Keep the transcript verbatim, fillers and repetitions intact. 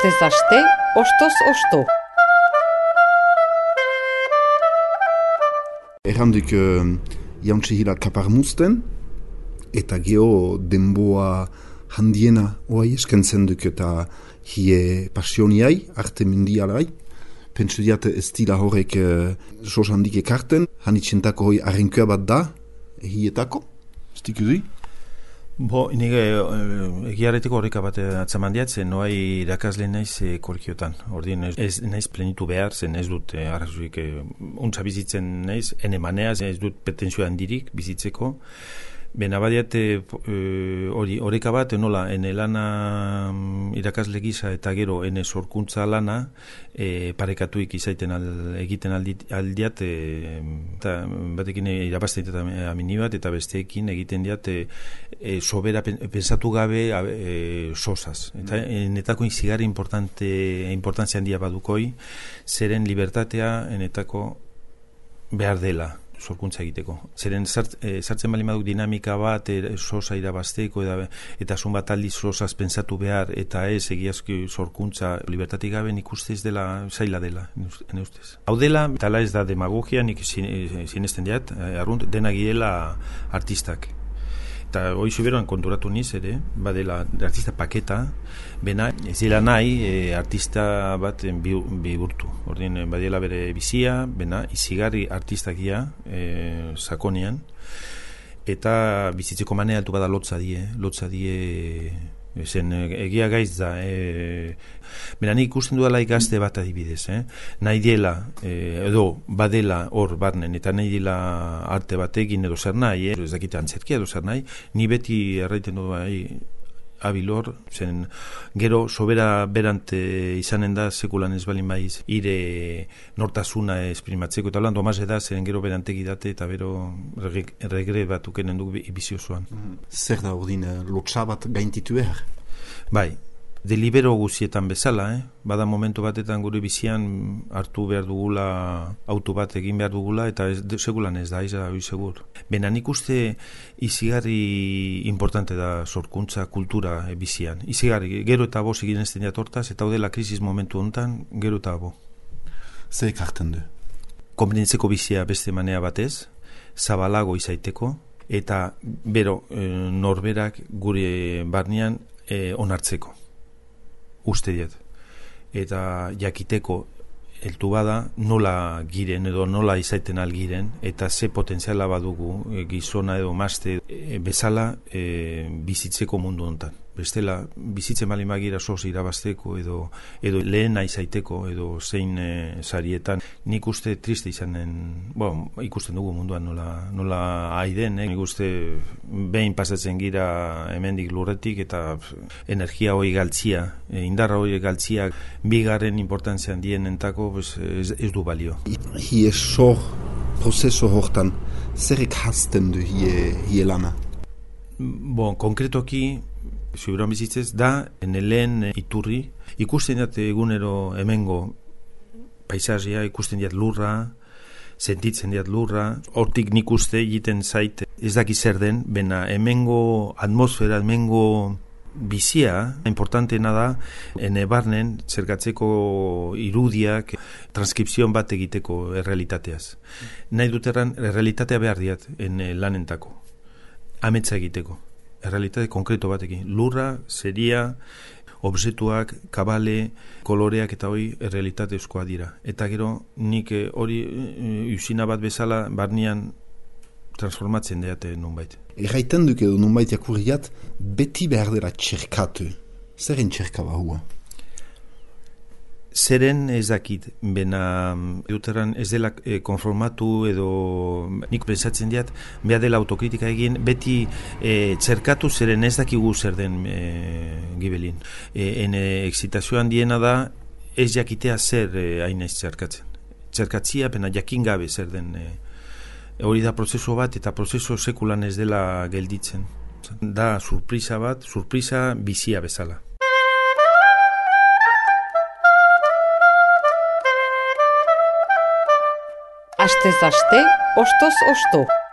Astez aste, ostoz osto. Errandik uh, jauntxe hila kapar muzten, eta geho denboa handiena oai eskentzen duk eta hie pasioniai, arte mundialai. Pentsu diat ez dila horrek uh, sos handik ekarten, hanitxentako hoi arrenkoa bat da, hietako, ez dikuzi? Bo, nire egiaretiko horreka bat atzaman diatzen, noai irakasle naiz e, kolkiotan. Ordien ez naiz plenitu behar, zen ez dut e, arrazuik e, untza bizitzen naiz, ene maneaz, ez dut pretensio handirik bizitzeko. Bena badiat hori horreka bat, nola, ene lana irakasle gisa eta gero ene sorkuntza lana e, parekatuik izaiten al, egiten aldit, aldiat e, eta batekin irabazten eta amini bat eta besteekin egiten diat e, e, sobera pensatu gabe e, sosaz. Eta enetako izigarri importante, importantzia handia badukoi, zeren libertatea enetako behar dela sorkuntza egiteko. Zeren zart, e, sartzen bali maduk dinamika bat e, sosa irabazteko eta, eta zun bat aldiz sosaz pensatu behar eta ez egiazki sorkuntza libertatik gabe nik ustez dela, zaila dela, ene ustez. Hau dela, tala ez da demagogia, nik sinesten diat, arrunt, dena giela artistak. Eta hoi zuberoan konturatu niz ere, badela artista paketa, bena ez dela nahi e, artista bat bihurtu. Ordin badela bere bizia, bena izigarri artistakia e, sakonian, eta bizitzeko manea altu bada lotza die, lotza die, zen egia gaiz da, e, bena nik ikusten dudala ikazte bat adibidez, eh? Nahi diela, e, edo badela hor barnen, eta nahi diela arte batekin edo zer nahi, eh? Ez dakite antzerkia edo zer nahi, ni beti erraiten du bai, abilor, zen gero sobera berante izanen da sekulan ez balin baiz, ire nortasuna esprimatzeko, eta lan domaz eda, zen gero berantegi date, eta bero regre bat ukenen du biziosoan. Zer da ordin, lotsa bat gaintitu behar? Bai, delibero guzietan bezala, eh? Bada momentu batetan gure bizian hartu behar dugula, auto bat egin behar dugula, eta ez, de, segulan ez da, ez da, segur. Bena nik uste izigarri importante da sorkuntza kultura e, bizian. Izigarri, gero eta bo egin ez deniat hortaz, eta hodela krisis momentu honetan, gero eta bo. Zer ekarten du? Konbenitzeko bizia beste manea batez, zabalago izaiteko, eta bero e, norberak gure barnean e, onartzeko. Uste diet. Eta jakiteko heltu bada nola giren edo nola izaiten algiren eta ze potentziala badugu e, gizona edo mazte e, bezala e, bizitzeko mundu honetan. Bestela, bizitzen bali magira soz irabazteko edo, edo lehena izaiteko edo zein e, sarietan. Nik uste triste izanen, bueno, ikusten dugu munduan nola, nola aiden, eh? Nik uste behin pasatzen gira hemendik lurretik eta energia hori galtzia, e, indarra hori galtzia, bigarren importantzian dienentako pues, ez, ez du balio. Hie sor, prozeso hortan, zerrek hasten du hie, hie lana? Bon, konkretoki, zuberoan bizitzez, da, ene lehen iturri, ikusten diat egunero hemengo paisazia, ikusten diat lurra, sentitzen diat lurra, hortik nik uste egiten zait, ez daki zer den, bena hemengo atmosfera, hemengo bizia, importanteena da, ene barnen, zergatzeko irudiak, transkripzion bat egiteko errealitateaz. Nahi dut erran, errealitatea behar diat, ene lanentako, ametsa egiteko. Errealitate konkreto batekin. Lurra, zeria, objektuak, kabale, koloreak eta hori errealitate euskoa dira. Eta gero nik hori usina bat bezala barnean transformatzen deate nunbait. Erraiten duk edo nunbait jakurriat beti behar dela txerkatu. Zeren txerka bahua? Zeren ez dakit, bena duteran ez dela e, konformatu edo nik pensatzen diat, behar dela autokritika egin, beti e, txerkatu zeren ez dakigu zer den e, gibelin. E, ene excitazioan diena da ez jakitea zer e, hainez txerkatzen. Txerkatzia, pena jakin gabe zer den. E, hori da prozesu bat eta prozesu sekulan ez dela gelditzen. Da surprisa bat, surprisa bizia bezala. Astez aste, ostoz osto.